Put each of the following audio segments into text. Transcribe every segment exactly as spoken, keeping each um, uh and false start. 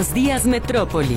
Buenos días, Metrópoli.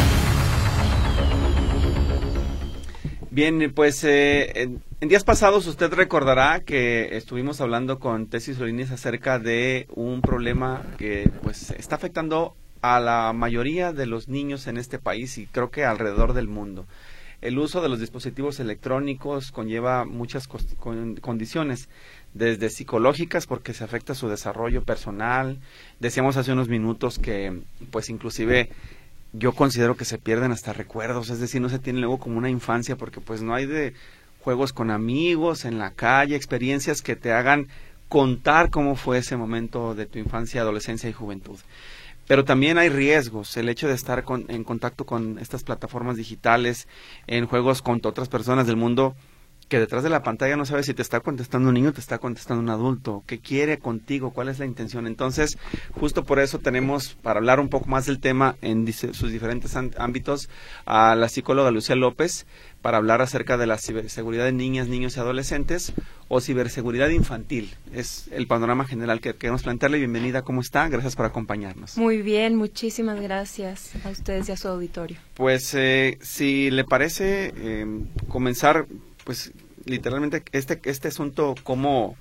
Bien, pues eh, en, en días pasados usted recordará que estuvimos hablando con Tessy Solinis acerca de un problema que pues está afectando a la mayoría de los niños en este país y creo que alrededor del mundo. El uso de los dispositivos electrónicos conlleva muchas con, condiciones, desde psicológicas porque se afecta su desarrollo personal. Decíamos hace unos minutos que pues inclusive yo considero que se pierden hasta recuerdos, es decir, no se tiene luego como una infancia porque pues no hay de juegos con amigos, en la calle, experiencias que te hagan contar cómo fue ese momento de tu infancia, adolescencia y juventud. Pero también hay riesgos, el hecho de estar con, en contacto con estas plataformas digitales, en juegos con otras personas del mundo, que detrás de la pantalla no sabes si te está contestando un niño o te está contestando un adulto, qué quiere contigo, cuál es la intención. Entonces, justo por eso tenemos, para hablar un poco más del tema en sus diferentes ámbitos, a la psicóloga Lucía López, para hablar acerca de la ciberseguridad de niñas, niños y adolescentes, o ciberseguridad infantil. Es el panorama general que queremos plantearle. Bienvenida, ¿cómo está? Gracias por acompañarnos. Muy bien, muchísimas gracias a ustedes y a su auditorio. Pues, eh, si le parece, eh, comenzar... pues literalmente este este asunto cómo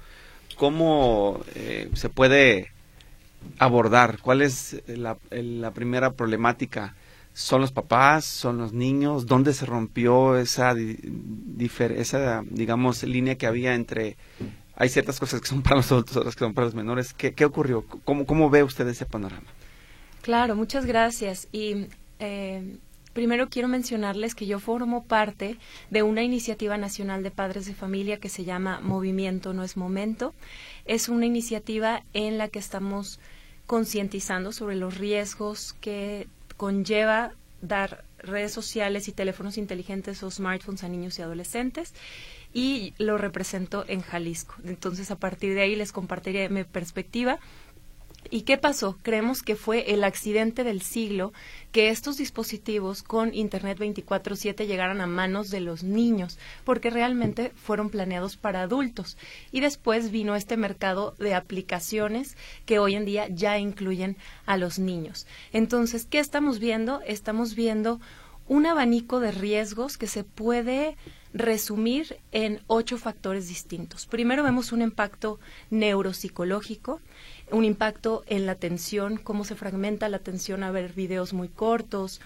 cómo eh, se puede abordar, cuál es la, la primera problemática, son los papás, son los niños, dónde se rompió esa difer, esa digamos línea que había entre hay ciertas cosas que son para los adultos, otras que son para los menores. ¿Qué, qué ocurrió? ¿Cómo, cómo ve usted ese panorama? Claro, muchas gracias. Y eh, primero quiero mencionarles que yo formo parte de una iniciativa nacional de padres de familia que se llama Movimiento No es Momento. Es una iniciativa en la que estamos concientizando sobre los riesgos que conlleva dar redes sociales y teléfonos inteligentes o smartphones a niños y adolescentes, y lo represento en Jalisco. Entonces, a partir de ahí les compartiré mi perspectiva. ¿Y qué pasó? Creemos que fue el accidente del siglo que estos dispositivos con Internet veinticuatro siete llegaran a manos de los niños, porque realmente fueron planeados para adultos. Y después vino este mercado de aplicaciones que hoy en día ya incluyen a los niños. Entonces, ¿qué estamos viendo? Estamos viendo un abanico de riesgos que se puede resumir en ocho factores distintos. Primero vemos un impacto neuropsicológico, un impacto en la atención, cómo se fragmenta la atención a ver videos muy cortos,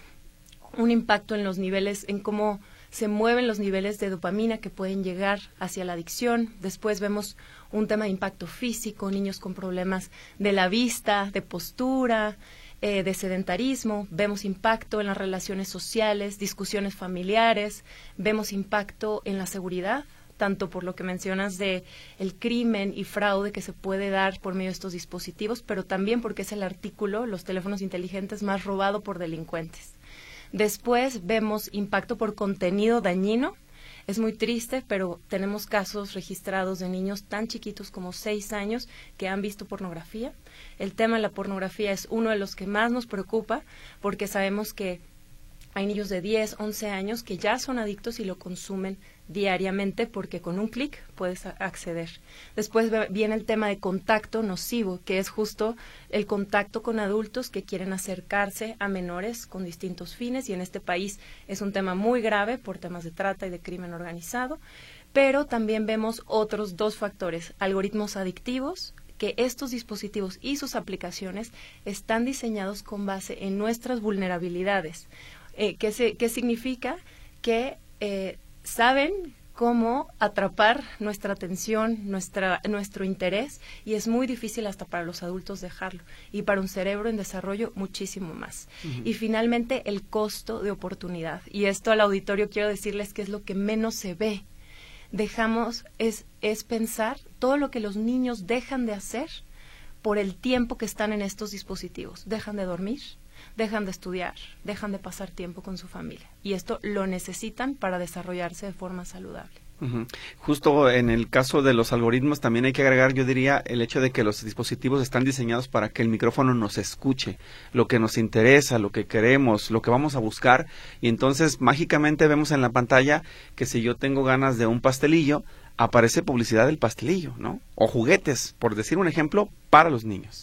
un impacto en los niveles, en cómo se mueven los niveles de dopamina que pueden llegar hacia la adicción. Después vemos un tema de impacto físico, niños con problemas de la vista, de postura, eh, de sedentarismo. Vemos impacto en las relaciones sociales, discusiones familiares. Vemos impacto en la seguridad, tanto por lo que mencionas de el crimen y fraude que se puede dar por medio de estos dispositivos, pero también porque es el artículo, los teléfonos inteligentes, más robado por delincuentes. Después vemos impacto por contenido dañino. Es muy triste, pero tenemos casos registrados de niños tan chiquitos como seis años que han visto pornografía. El tema de la pornografía es uno de los que más nos preocupa, porque sabemos que hay niños de diez, once años que ya son adictos y lo consumen diariamente porque con un clic puedes acceder. Después viene el tema de contacto nocivo, que es justo el contacto con adultos que quieren acercarse a menores con distintos fines, y en este país es un tema muy grave por temas de trata y de crimen organizado. Pero también vemos otros dos factores: algoritmos adictivos, que estos dispositivos y sus aplicaciones están diseñados con base en nuestras vulnerabilidades. Eh, ¿qué, se, ¿Qué significa? Que eh, saben cómo atrapar nuestra atención, nuestra, nuestro interés, y es muy difícil hasta para los adultos dejarlo, y para un cerebro en desarrollo muchísimo más. Uh-huh. Y finalmente, el costo de oportunidad. Y esto al auditorio quiero decirles que es lo que menos se ve. Dejamos, es, es pensar todo lo que los niños dejan de hacer por el tiempo que están en estos dispositivos. Dejan de dormir, dejan de estudiar, dejan de pasar tiempo con su familia. Y esto lo necesitan para desarrollarse de forma saludable. Uh-huh. Justo en el caso de los algoritmos también hay que agregar, yo diría, el hecho de que los dispositivos están diseñados para que el micrófono nos escuche, lo que nos interesa, lo que queremos, lo que vamos a buscar, y entonces mágicamente vemos en la pantalla que si yo tengo ganas de un pastelillo, aparece publicidad del pastelillo, ¿no? O juguetes, por decir un ejemplo, para los niños.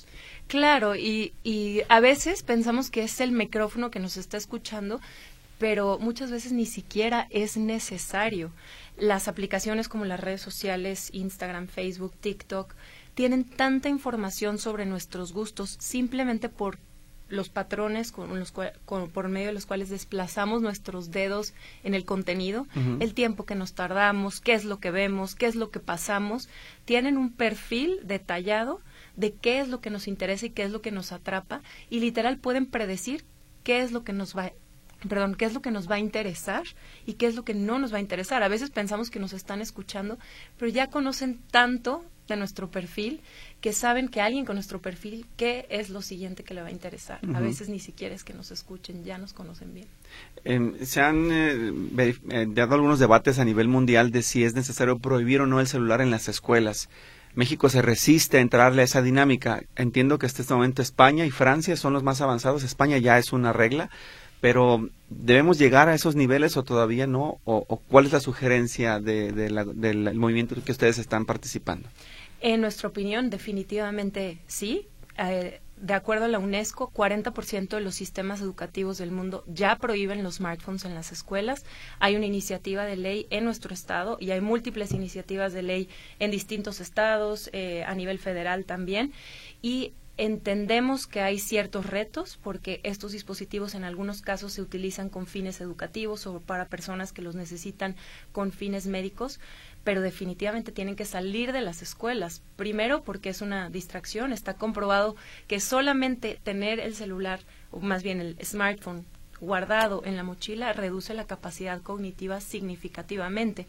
Claro, y, y a veces pensamos que es el micrófono que nos está escuchando, pero muchas veces ni siquiera es necesario. Las aplicaciones como las redes sociales, Instagram, Facebook, TikTok, tienen tanta información sobre nuestros gustos simplemente por los patrones con los cual, con, por medio de los cuales desplazamos nuestros dedos en el contenido, uh-huh. el tiempo que nos tardamos, qué es lo que vemos, qué es lo que pasamos, tienen un perfil detallado de qué es lo que nos interesa y qué es lo que nos atrapa, y literal pueden predecir qué es lo que nos va perdón, qué es lo que nos va a interesar y qué es lo que no nos va a interesar. A veces pensamos que nos están escuchando, pero ya conocen tanto de nuestro perfil que saben que alguien con nuestro perfil, qué es lo siguiente que le va a interesar. Uh-huh. A veces ni siquiera es que nos escuchen, ya nos conocen bien. Eh, se han eh, eh, dado algunos debates a nivel mundial de si es necesario prohibir o no el celular en las escuelas. México se resiste a entrarle a esa dinámica. Entiendo que hasta este momento España y Francia son los más avanzados. España ya es una regla, pero ¿debemos llegar a esos niveles o todavía no? ¿O, o cuál es la sugerencia de, de la, del movimiento que ustedes están participando? En nuestra opinión, definitivamente sí. Eh, de acuerdo a la UNESCO, cuarenta por ciento de los sistemas educativos del mundo ya prohíben los smartphones en las escuelas. Hay una iniciativa de ley en nuestro estado y hay múltiples iniciativas de ley en distintos estados, eh, a nivel federal también. Y entendemos que hay ciertos retos porque estos dispositivos en algunos casos se utilizan con fines educativos o para personas que los necesitan con fines médicos, pero definitivamente tienen que salir de las escuelas. Primero porque es una distracción. Está comprobado que solamente tener el celular, o más bien el smartphone, guardado en la mochila reduce la capacidad cognitiva significativamente.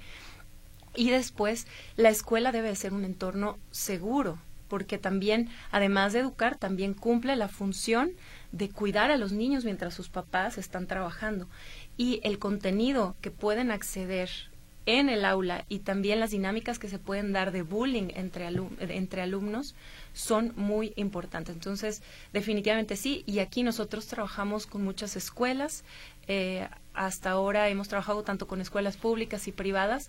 Y después, la escuela debe ser un entorno seguro, porque también, además de educar, también cumple la función de cuidar a los niños mientras sus papás están trabajando. Y el contenido que pueden acceder en el aula y también las dinámicas que se pueden dar de bullying entre, alum entre alumnos son muy importantes. Entonces, definitivamente sí, y aquí nosotros trabajamos con muchas escuelas. Eh, hasta ahora hemos trabajado tanto con escuelas públicas y privadas,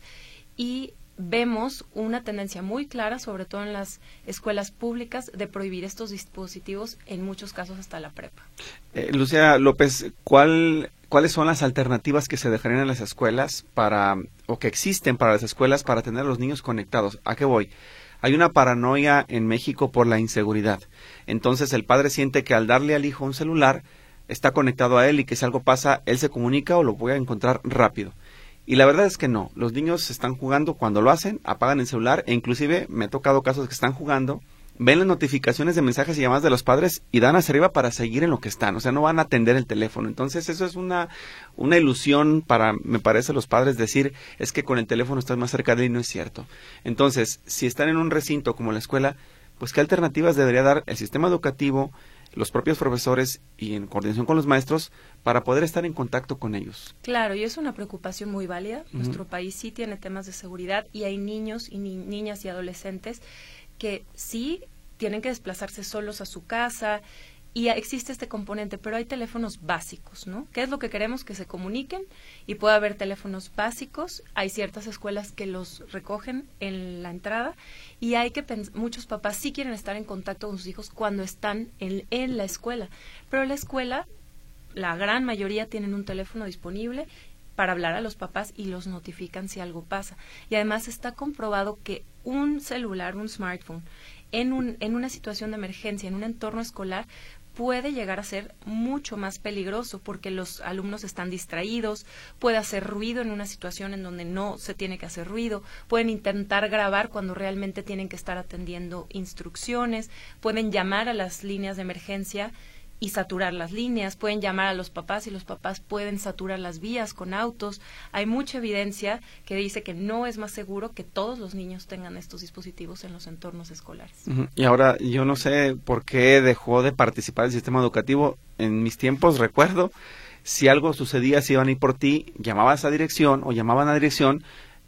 y vemos una tendencia muy clara, sobre todo en las escuelas públicas, de prohibir estos dispositivos, en muchos casos hasta la prepa. Eh, Lucía López, ¿cuál, ¿cuáles son las alternativas que se dejarían en las escuelas para, o que existen para las escuelas para tener a los niños conectados? ¿A qué voy? Hay una paranoia en México por la inseguridad. Entonces el padre siente que al darle al hijo un celular, está conectado a él y que si algo pasa, él se comunica o lo puede encontrar rápido. Y la verdad es que no, los niños están jugando, cuando lo hacen, apagan el celular, e inclusive me ha tocado casos que están jugando, ven las notificaciones de mensajes y llamadas de los padres y dan hacia arriba para seguir en lo que están, o sea, no van a atender el teléfono. Entonces eso es una, una ilusión para, me parece, los padres decir, es que con el teléfono estás más cerca de él, y no es cierto. Entonces, si están en un recinto como la escuela, pues ¿qué alternativas debería dar el sistema educativo, los propios profesores y en coordinación con los maestros para poder estar en contacto con ellos? Claro, y es una preocupación muy válida. Uh-huh. Nuestro país sí tiene temas de seguridad y hay niños y ni niñas y adolescentes que sí tienen que desplazarse solos a su casa y existe este componente, pero hay teléfonos básicos, ¿no? ¿Qué es lo que queremos? Que se comuniquen, y puede haber teléfonos básicos. Hay ciertas escuelas que los recogen en la entrada, y hay que muchos papás sí quieren estar en contacto con sus hijos cuando están en, en la escuela, pero la escuela, la gran mayoría tienen un teléfono disponible para hablar a los papás y los notifican si algo pasa. Y además está comprobado que un celular, un smartphone, en, un, en una situación de emergencia, en un entorno escolar, puede llegar a ser mucho más peligroso porque los alumnos están distraídos, puede hacer ruido en una situación en donde no se tiene que hacer ruido, pueden intentar grabar cuando realmente tienen que estar atendiendo instrucciones, pueden llamar a las líneas de emergencia y saturar las líneas, pueden llamar a los papás y los papás pueden saturar las vías con autos. Hay mucha evidencia que dice que no es más seguro que todos los niños tengan estos dispositivos en los entornos escolares. Uh-huh. Y ahora, yo no sé por qué dejó de participar el sistema educativo. En mis tiempos, recuerdo, si algo sucedía, si iban a ir por ti, llamabas a dirección o llamaban a dirección,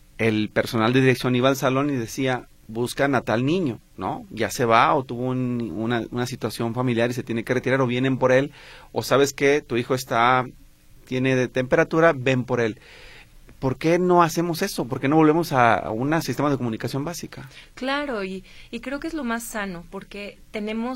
el personal de dirección iba al salón y decía, buscan a tal niño, ¿no? Ya se va o tuvo un, una, una situación familiar y se tiene que retirar, o vienen por él, o sabes que tu hijo está, tiene de temperatura, ven por él. ¿Por qué no hacemos eso? ¿Por qué no volvemos a, a un sistema de comunicación básica? Claro, y, y creo que es lo más sano, porque tenemos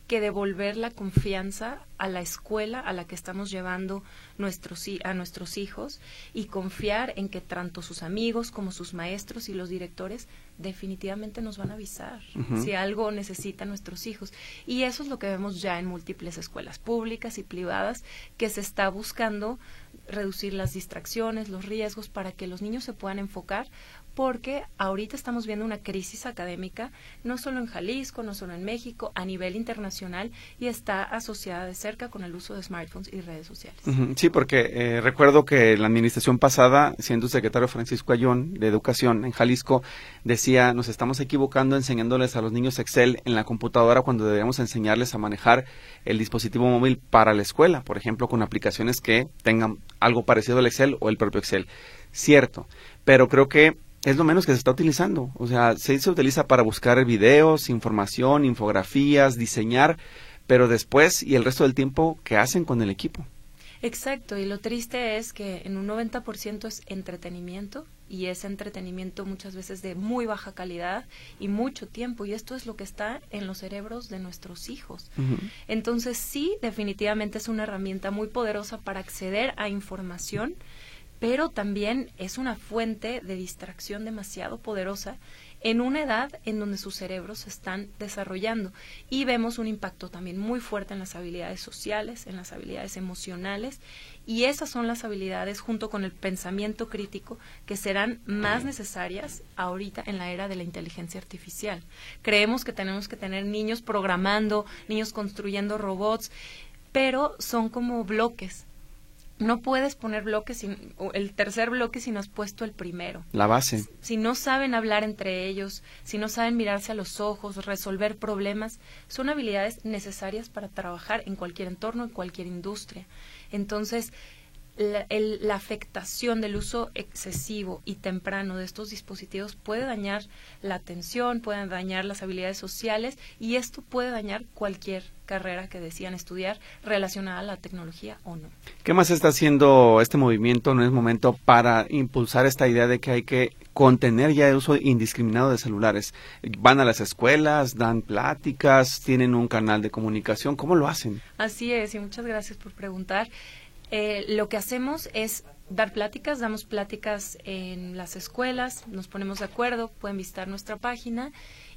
que devolver la confianza a la escuela a la que estamos llevando nuestros, a nuestros hijos y confiar en que tanto sus amigos como sus maestros y los directores definitivamente nos van a avisar uh-huh. si algo necesitan nuestros hijos. Y eso es lo que vemos ya en múltiples escuelas públicas y privadas, que se está buscando reducir las distracciones, los riesgos, para que los niños se puedan enfocar, porque ahorita estamos viendo una crisis académica, no solo en Jalisco, no solo en México, a nivel internacional, y está asociada de cerca con el uso de smartphones y redes sociales. Uh-huh. Sí, porque eh, recuerdo que la administración pasada, siendo secretario Francisco Ayón de Educación en Jalisco, decía, nos estamos equivocando enseñándoles a los niños Excel en la computadora cuando deberíamos enseñarles a manejar el dispositivo móvil para la escuela, por ejemplo, con aplicaciones que tengan algo parecido al Excel o el propio Excel. Cierto, pero creo que es lo menos que se está utilizando. O sea, se, se utiliza para buscar videos, información, infografías, diseñar, pero después y el resto del tiempo, ¿qué hacen con el equipo? Exacto, y lo triste es que en un noventa por ciento es entretenimiento, y ese entretenimiento muchas veces de muy baja calidad y mucho tiempo, y esto es lo que está en los cerebros de nuestros hijos. Uh-huh. Entonces sí, definitivamente es una herramienta muy poderosa para acceder a información, pero también es una fuente de distracción demasiado poderosa en una edad en donde sus cerebros se están desarrollando, y vemos un impacto también muy fuerte en las habilidades sociales, en las habilidades emocionales, y esas son las habilidades junto con el pensamiento crítico que serán más necesarias ahorita en la era de la inteligencia artificial. Creemos que tenemos que tener niños programando, niños construyendo robots, pero son como bloques. No puedes poner bloques sin, el tercer bloque si no has puesto el primero. La base. Si no saben hablar entre ellos, si no saben mirarse a los ojos, resolver problemas, son habilidades necesarias para trabajar en cualquier entorno, en cualquier industria. Entonces, la, el, la afectación del uso excesivo y temprano de estos dispositivos puede dañar la atención, puede dañar las habilidades sociales, y esto puede dañar cualquier carrera que decidan estudiar relacionada a la tecnología o no. ¿Qué más está haciendo este movimiento? ¿No es momento para impulsar esta idea de que hay que contener ya el uso indiscriminado de celulares? ¿Van a las escuelas, dan pláticas, tienen un canal de comunicación? ¿Cómo lo hacen? Así es, y muchas gracias por preguntar. Eh, lo que hacemos es dar pláticas, damos pláticas en las escuelas, nos ponemos de acuerdo, pueden visitar nuestra página,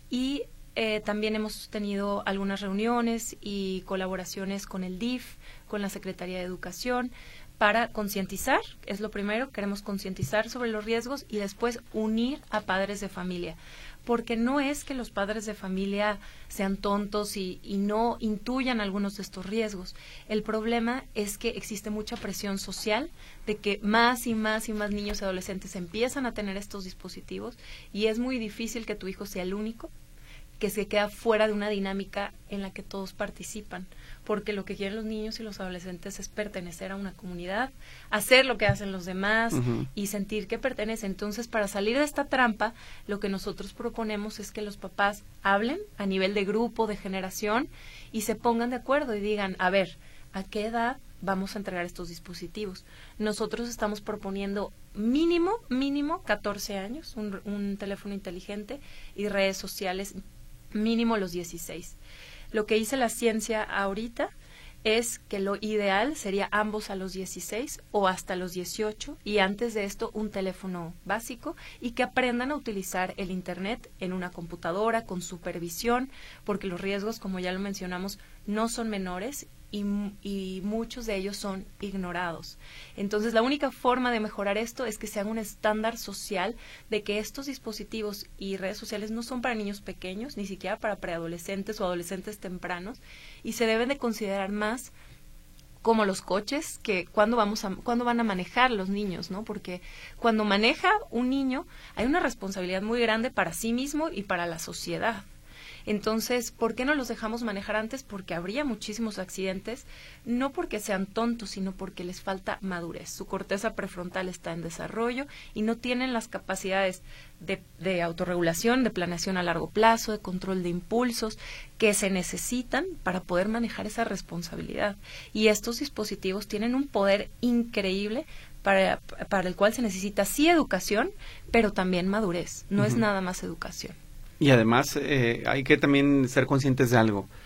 y Eh, también hemos tenido algunas reuniones y colaboraciones con el D I F, con la Secretaría de Educación, para concientizar, es lo primero, queremos concientizar sobre los riesgos y después unir a padres de familia, porque no es que los padres de familia sean tontos y, y no intuyan algunos de estos riesgos. El problema es que existe mucha presión social de que más y más y más niños y adolescentes empiezan a tener estos dispositivos, y es muy difícil que tu hijo sea el único que se queda fuera de una dinámica en la que todos participan, porque lo que quieren los niños y los adolescentes es pertenecer a una comunidad, hacer lo que hacen los demás uh-huh. y sentir que pertenecen. Entonces, para salir de esta trampa, lo que nosotros proponemos es que los papás hablen a nivel de grupo, de generación, y se pongan de acuerdo y digan, a ver, ¿a qué edad vamos a entregar estos dispositivos? Nosotros estamos proponiendo mínimo, mínimo catorce años, un, un teléfono inteligente y redes sociales mínimo los dieciséis. Lo que dice la ciencia ahorita es que lo ideal sería ambos a los dieciséis o hasta los dieciocho, y antes de esto un teléfono básico, y que aprendan a utilizar el internet en una computadora con supervisión, porque los riesgos, como ya lo mencionamos, no son menores y, y muchos de ellos son ignorados. Entonces, la única forma de mejorar esto es que se haga un estándar social de que estos dispositivos y redes sociales no son para niños pequeños, ni siquiera para preadolescentes o adolescentes tempranos, y se deben de considerar más como los coches, que cuando vamos a, cuando van a manejar los niños, ¿no? Porque cuando maneja un niño hay una responsabilidad muy grande para sí mismo y para la sociedad. Entonces, ¿por qué no los dejamos manejar antes? Porque habría muchísimos accidentes, no porque sean tontos, sino porque les falta madurez. Su corteza prefrontal está en desarrollo y no tienen las capacidades de, de autorregulación, de planeación a largo plazo, de control de impulsos, que se necesitan para poder manejar esa responsabilidad. Y estos dispositivos tienen un poder increíble para, para el cual se necesita sí educación, pero también madurez. No uh-huh. es nada más educación. Y además eh, hay que también ser conscientes de algo.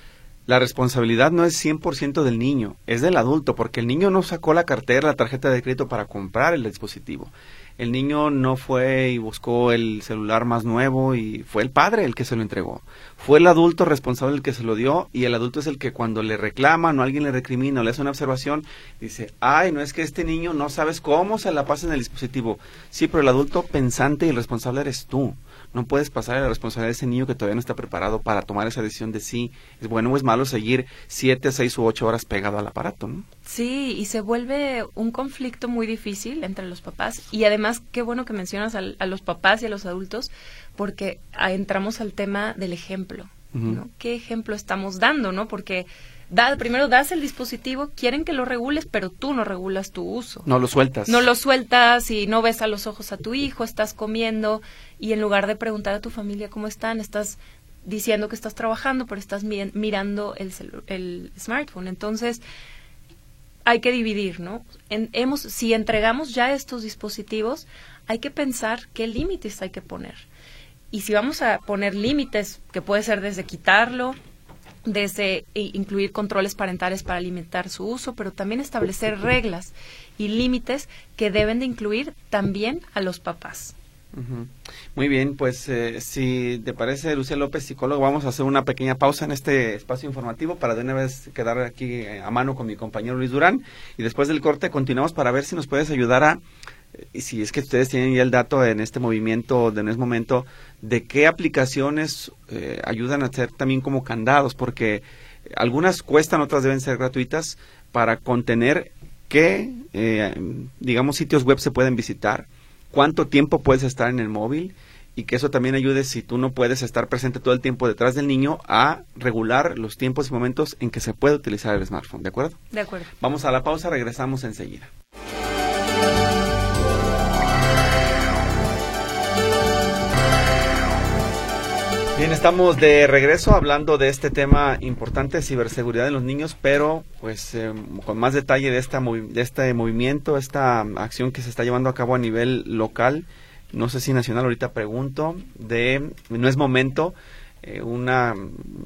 la responsabilidad no es cien por ciento del niño, es del adulto, porque el niño no sacó la cartera, la tarjeta de crédito para comprar el dispositivo. El niño no fue y buscó el celular más nuevo y fue el padre el que se lo entregó. Fue el adulto responsable el que se lo dio, y el adulto es el que cuando le reclaman o alguien le recrimina o le hace una observación, dice, ay, no es que este niño no sabes cómo se la pasa en el dispositivo. Sí, pero el adulto pensante y el responsable eres tú. No puedes pasar la responsabilidad de ese niño que todavía no está preparado para tomar esa decisión de si es bueno o es malo seguir siete, seis u ocho horas pegado al aparato, ¿no? Sí, y se vuelve un conflicto muy difícil entre los papás, y además qué bueno que mencionas al, a los papás y a los adultos, porque a, entramos al tema del ejemplo, uh-huh. ¿no? ¿Qué ejemplo estamos dando, no? Porque da, primero das el dispositivo, quieren que lo regules, pero tú no regulas tu uso. No lo sueltas. No lo sueltas y no ves a los ojos a tu hijo, estás comiendo, y en lugar de preguntar a tu familia cómo están, estás diciendo que estás trabajando, pero estás mi- mirando el, celu- el smartphone. Entonces, hay que dividir, ¿no? En, hemos, si entregamos ya estos dispositivos, hay que pensar qué límites hay que poner. Y si vamos a poner límites, que puede ser desde quitarlo, desde incluir controles parentales para limitar su uso, pero también establecer reglas y límites que deben de incluir también a los papás. Uh-huh. Muy bien, pues eh, si te parece, Lucía López, psicólogo, vamos a hacer una pequeña pausa en este espacio informativo para de una vez quedar aquí eh, a mano con mi compañero Luis Durán, y después del corte continuamos para ver si nos puedes ayudar a, eh, si es que ustedes tienen ya el dato en este movimiento de No es Momento, de qué aplicaciones eh, ayudan a hacer también como candados, porque algunas cuestan, otras deben ser gratuitas, para contener qué, eh, digamos, sitios web se pueden visitar, cuánto tiempo puedes estar en el móvil, y que eso también ayude, si tú no puedes estar presente todo el tiempo detrás del niño, a regular los tiempos y momentos en que se puede utilizar el smartphone, ¿de acuerdo? De acuerdo. Vamos a la pausa, regresamos enseguida. Bien, estamos de regreso hablando de este tema importante, ciberseguridad de los niños, pero pues eh, con más detalle de, esta movi- de este movimiento, esta acción que se está llevando a cabo a nivel local, no sé si nacional, ahorita pregunto, de No es Momento, eh, una,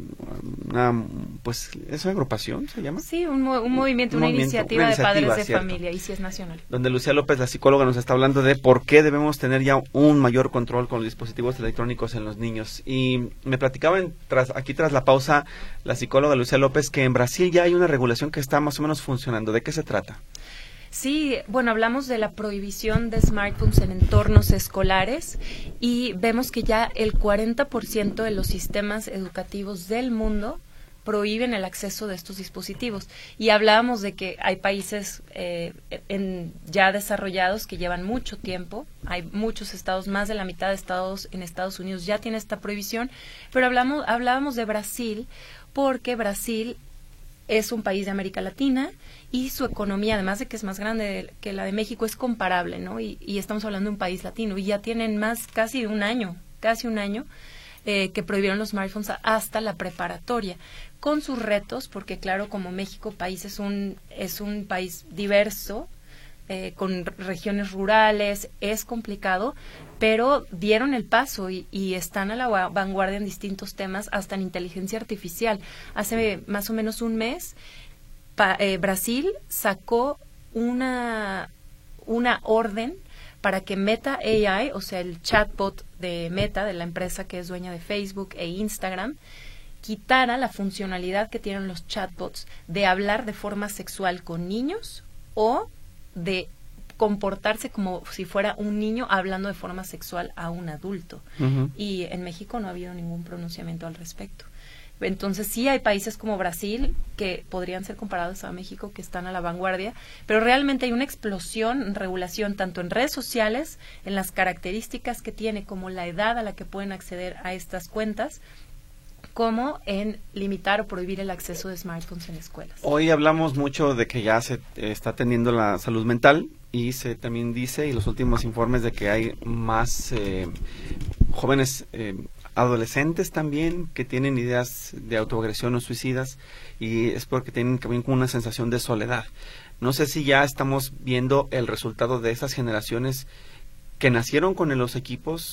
una, pues, ¿es una agrupación, se llama? Sí, un, mo- un movimiento, un una, movimiento iniciativa una de iniciativa, padres de cierto. familia, y si es nacional. Donde Lucía López, la psicóloga, nos está hablando de por qué debemos tener ya un mayor control con los dispositivos electrónicos en los niños. Y me platicaba en, tras, aquí tras la pausa la psicóloga Lucía López que en Brasil ya hay una regulación que está más o menos funcionando. ¿De qué se trata? Sí, bueno, hablamos de la prohibición de smartphones en entornos escolares, y vemos que ya el cuarenta por ciento de los sistemas educativos del mundo prohíben el acceso de estos dispositivos. Y hablábamos de que hay países eh, en, ya desarrollados que llevan mucho tiempo, hay muchos estados, más de la mitad de estados en Estados Unidos ya tiene esta prohibición, pero hablamos, hablábamos de Brasil, porque Brasil es un país de América Latina y su economía, además de que es más grande que la de México, es comparable, ¿no? Y, y estamos hablando de un país latino, y ya tienen más, casi un año, casi un año, eh, que prohibieron los smartphones hasta la preparatoria, con sus retos, porque claro, como México, país es un, es un país diverso, eh, con regiones rurales, es complicado, pero dieron el paso y, y están a la vanguardia en distintos temas, hasta en inteligencia artificial. Hace más o menos un mes, pa, eh, Brasil sacó una, una orden para que Meta A I, o sea, el chatbot de Meta, de la empresa que es dueña de Facebook e Instagram, quitara la funcionalidad que tienen los chatbots de hablar de forma sexual con niños o de comportarse como si fuera un niño hablando de forma sexual a un adulto. Uh-huh. Y en México no ha habido ningún pronunciamiento al respecto. Entonces sí hay países como Brasil que podrían ser comparados a México, que están a la vanguardia, pero realmente hay una explosión en regulación tanto en redes sociales, en las características que tiene, como la edad a la que pueden acceder a estas cuentas, como en limitar o prohibir el acceso de smartphones en escuelas. Hoy hablamos mucho de que ya se eh, está atendiendo la salud mental, y se también dice, y los últimos informes, de que hay más eh, jóvenes eh, adolescentes también que tienen ideas de autoagresión o suicidas, y es porque tienen también como una sensación de soledad. No sé si ya estamos viendo el resultado de esas generaciones que nacieron con los equipos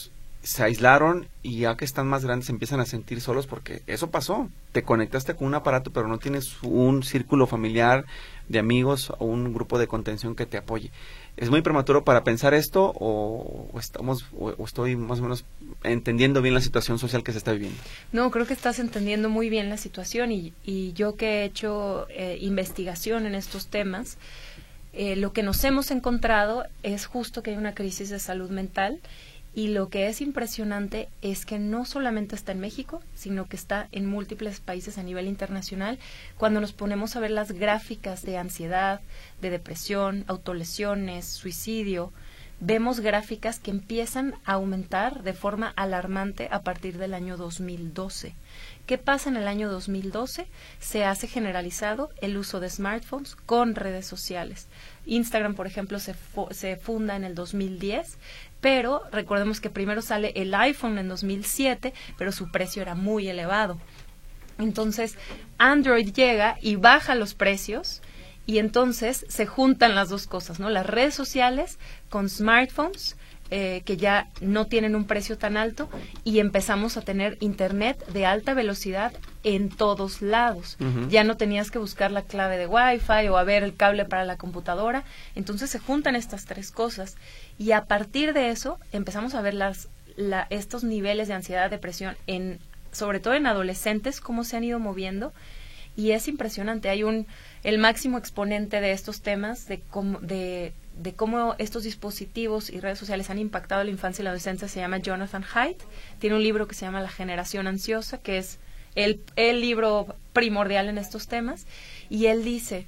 se aislaron y ya que están más grandes se empiezan a sentir solos porque eso pasó. Te conectaste con un aparato pero no tienes un círculo familiar de amigos o un grupo de contención que te apoye. ¿Es muy prematuro para pensar esto o, o estamos o, o estoy más o menos entendiendo bien la situación social que se está viviendo? No, creo que estás entendiendo muy bien la situación y, y yo que he hecho eh, investigación en estos temas, eh, lo que nos hemos encontrado es justo que hay una crisis de salud mental. Y lo que es impresionante es que no solamente está en México, sino que está en múltiples países a nivel internacional. Cuando nos ponemos a ver las gráficas de ansiedad, de depresión, autolesiones, suicidio, vemos gráficas que empiezan a aumentar de forma alarmante a partir del año dos mil doce. ¿Qué pasa en el año dos mil doce? Se hace generalizado el uso de smartphones con redes sociales. Instagram, por ejemplo, se, fu- se funda en el dos mil diez, pero recordemos que primero sale el iPhone en dos mil siete, pero su precio era muy elevado. Entonces, Android llega y baja los precios y entonces se juntan las dos cosas, ¿no? Las redes sociales con smartphones, eh, que ya no tienen un precio tan alto, y empezamos a tener internet de alta velocidad en todos lados. Uh-huh. Ya no tenías que buscar la clave de Wi-Fi o a ver el cable para la computadora. Entonces se juntan estas tres cosas y a partir de eso empezamos a ver las, la, estos niveles de ansiedad, depresión, en, sobre todo en adolescentes, cómo se han ido moviendo. Y es impresionante. Hay un el máximo exponente de estos temas, de cómo, de, de cómo estos dispositivos y redes sociales han impactado a la infancia y la adolescencia, se llama Jonathan Haidt. Tiene un libro que se llama La generación ansiosa, que es el, el libro primordial en estos temas. Y él dice,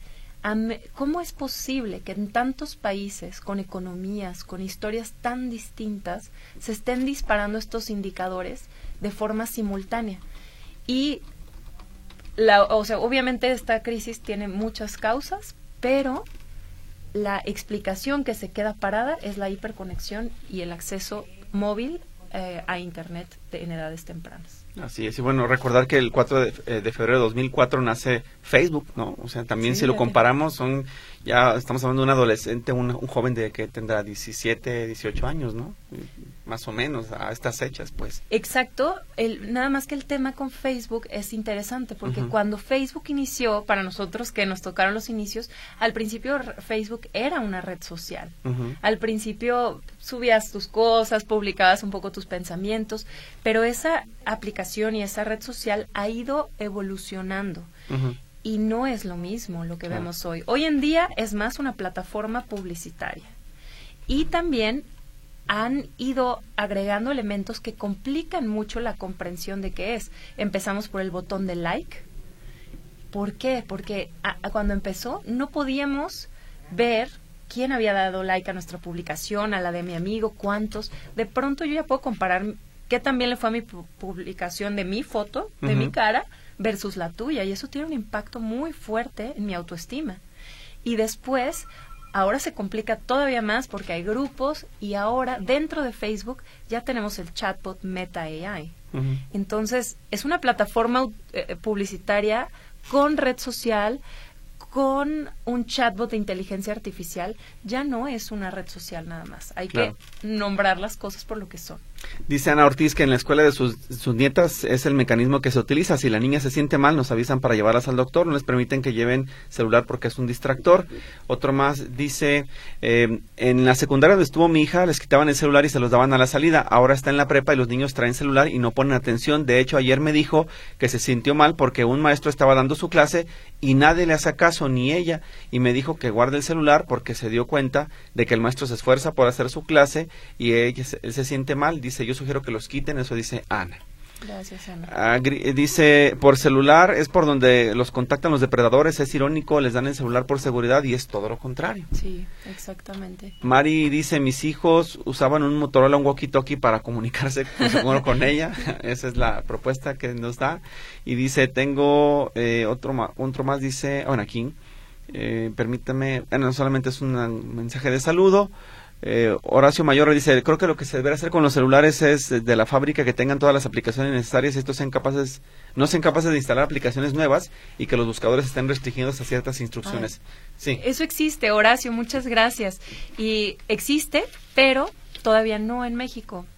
¿cómo es posible que en tantos países, con economías, con historias tan distintas, se estén disparando estos indicadores de forma simultánea? Y La, o sea, obviamente esta crisis tiene muchas causas, pero la explicación que se queda parada es la hiperconexión y el acceso móvil eh, a Internet de, en edades tempranas. Así es, y bueno, recordar que el cuatro de, eh, de febrero de dos mil cuatro nace Facebook, ¿no? O sea, también sí, si lo comparamos, son ya estamos hablando de un adolescente, un, un joven de que tendrá diecisiete, dieciocho años, ¿no? Más o menos a estas fechas, pues. Exacto, el, nada más que el tema con Facebook es interesante, porque uh-huh. cuando Facebook inició, para nosotros que nos tocaron los inicios, al principio Facebook era una red social. Uh-huh. Al principio subías tus cosas, publicabas un poco tus pensamientos, pero esa aplicación y esa red social ha ido evolucionando. Uh-huh. Y no es lo mismo lo que claro. vemos hoy. Hoy en día es más una plataforma publicitaria. Y también han ido agregando elementos que complican mucho la comprensión de qué es. Empezamos por el botón de like. ¿Por qué? Porque a, a cuando empezó no podíamos ver quién había dado like a nuestra publicación, a la de mi amigo, cuántos. De pronto yo ya puedo comparar qué también le fue a mi pu- publicación de mi foto, de uh-huh. mi cara, versus la tuya. Y eso tiene un impacto muy fuerte en mi autoestima. Y después, ahora se complica todavía más porque hay grupos y ahora dentro de Facebook ya tenemos el chatbot Meta A I. Uh-huh. Entonces, es una plataforma eh, publicitaria con red social, con un chatbot de inteligencia artificial. Ya no es una red social nada más. Hay claro. que nombrar las cosas por lo que son. Dice Ana Ortiz que en la escuela de sus, sus nietas es el mecanismo que se utiliza. Si la niña se siente mal, nos avisan para llevarlas al doctor. No les permiten que lleven celular porque es un distractor. Otro más dice, eh, en la secundaria donde estuvo mi hija, les quitaban el celular y se los daban a la salida. Ahora está en la prepa y los niños traen celular y no ponen atención. De hecho, ayer me dijo que se sintió mal porque un maestro estaba dando su clase y nadie le hace caso, ni ella. Y me dijo que guarde el celular porque se dio cuenta de que el maestro se esfuerza por hacer su clase y ella, él se siente mal. Dice, yo sugiero que los quiten, eso dice Ana. Gracias, Ana. Ah, gri- dice, por celular es por donde los contactan los depredadores, es irónico, les dan el celular por seguridad y es todo lo contrario. Sí, exactamente. Mari dice, mis hijos usaban un Motorola, un walkie-talkie para comunicarse con, con ella, esa es la propuesta que nos da. Y dice, tengo eh, otro, ma- otro más, dice, bueno, aquí, eh, permítame, bueno, solamente es un mensaje de saludo. Eh, Horacio Mayor dice, creo que lo que se debería hacer con los celulares es de la fábrica que tengan todas las aplicaciones necesarias y estos sean capaces, no sean capaces de instalar aplicaciones nuevas y que los buscadores estén restringidos a ciertas instrucciones. Ay, sí. Eso existe, Horacio, muchas gracias. Y existe, pero todavía no en México.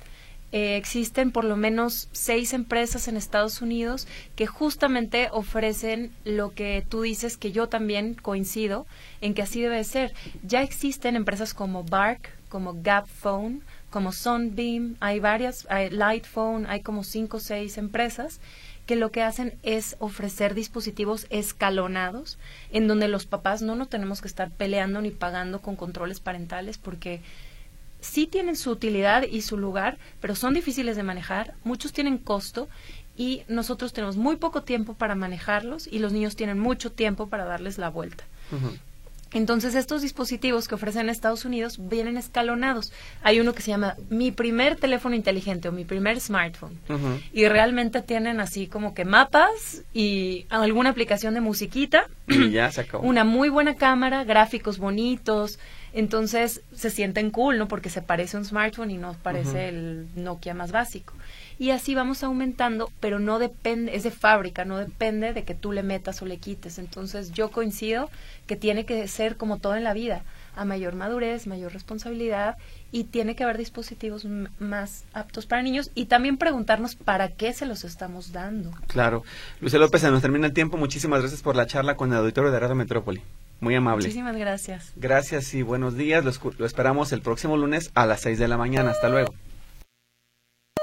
Eh, existen por lo menos seis empresas en Estados Unidos que justamente ofrecen lo que tú dices, que yo también coincido en que así debe de ser. Ya existen empresas como Bark, como Gap Phone, como Sunbeam, hay varias, hay Light Phone, hay como cinco o seis empresas que lo que hacen es ofrecer dispositivos escalonados en donde los papás no nos tenemos que estar peleando ni pagando con controles parentales, porque sí tienen su utilidad y su lugar, pero son difíciles de manejar, muchos tienen costo y nosotros tenemos muy poco tiempo para manejarlos y los niños tienen mucho tiempo para darles la vuelta. Uh-huh. Entonces, estos dispositivos que ofrecen en Estados Unidos vienen escalonados. Hay uno que se llama Mi Primer Teléfono Inteligente o Mi Primer Smartphone. Uh-huh. Y realmente tienen así como que mapas y alguna aplicación de musiquita. Y ya se acabó. Una muy buena cámara, gráficos bonitos. Entonces, se sienten cool, ¿no? Porque se parece a un smartphone y no parece uh-huh. el Nokia más básico. Y así vamos aumentando, pero no depende, es de fábrica, no depende de que tú le metas o le quites. Entonces yo coincido que tiene que ser como todo en la vida, a mayor madurez, mayor responsabilidad, y tiene que haber dispositivos m- más aptos para niños y también preguntarnos para qué se los estamos dando. Claro. Lucía López, se nos termina el tiempo. Muchísimas gracias por la charla con el auditorio de Radio Metrópoli. Muy amable. Muchísimas gracias. Gracias y buenos días. Lo, escu- lo esperamos el próximo lunes a las seis de la mañana. Hasta luego.